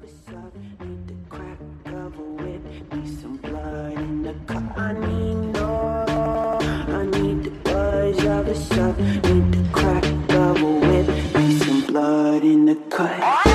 suck, need the crack of a whip, need some blood in the cup. I need the buzz of a suck, need the crack of a whip, need some blood in the cut.